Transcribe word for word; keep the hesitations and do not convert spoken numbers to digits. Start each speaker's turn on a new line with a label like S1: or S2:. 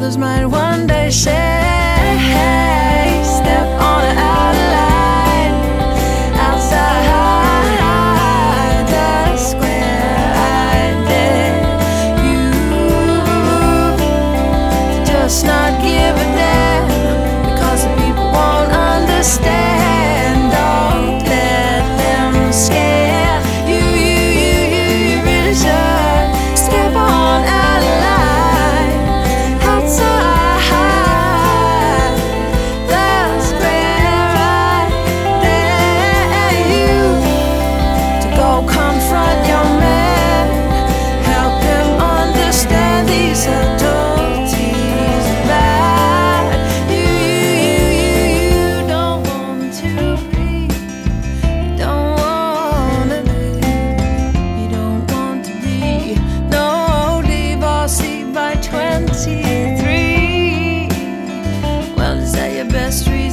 S1: others might one day say, hey, step on it out of line, outside the square. I dare you to just not give a damn, because the people won't understand. Don't let them scare you, you, you, you, you really should step on out of line, outside the square. I dare you to go confront your man, help him understand these subtleties about you, you, you, you, you don't want to be, you don't wanna be, you don't want to be no divorcee by twenty-three. Well, is that your best reason?